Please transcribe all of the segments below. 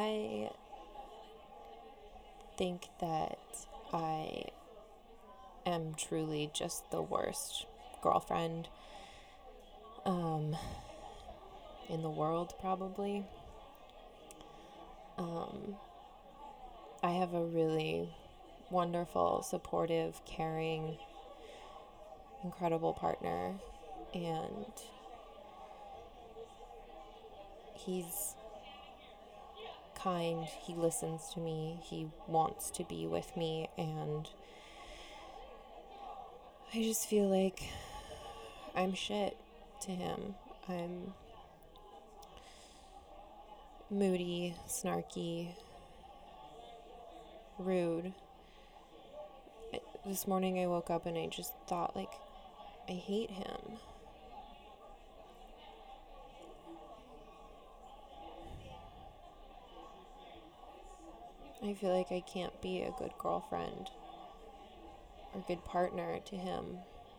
I think that I am truly just the worst girlfriend in the world, probably. I have a really wonderful, supportive, caring, incredible partner, and he's kind, he listens to me, he wants to be with me, and I just feel like I'm shit to him. I'm moody, snarky, rude. This morning I woke up and I just thought, like, I hate him. I feel like I can't be a good girlfriend or good partner to him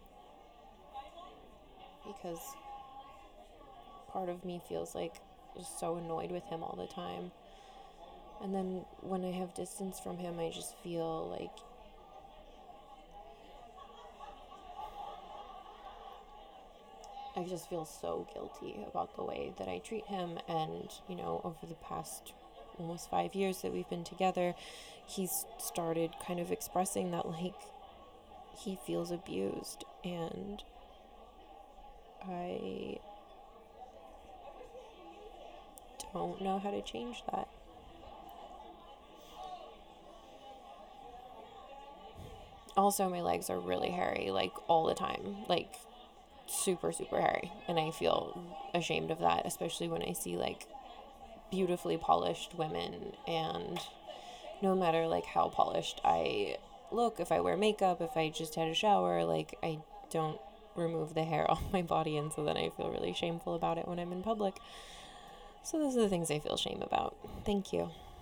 because part of me feels like just so annoyed with him all the time. And then when I have distance from him, I just feel like I just feel so guilty about the way that I treat him. And, over the past almost 5 years that we've been together, he's started kind of expressing that, like, he feels abused. And I don't know how to change that. Also, my legs are really hairy, like, all the time. Like, super, super hairy. And I feel ashamed of that, especially when I see, like, beautifully polished women. And no matter, like, how polished I look, if I wear makeup, if I just had a shower, like, I don't remove the hair off my body. And so then I feel really shameful about it when I'm in public. So those are the things I feel shame about. Thank you.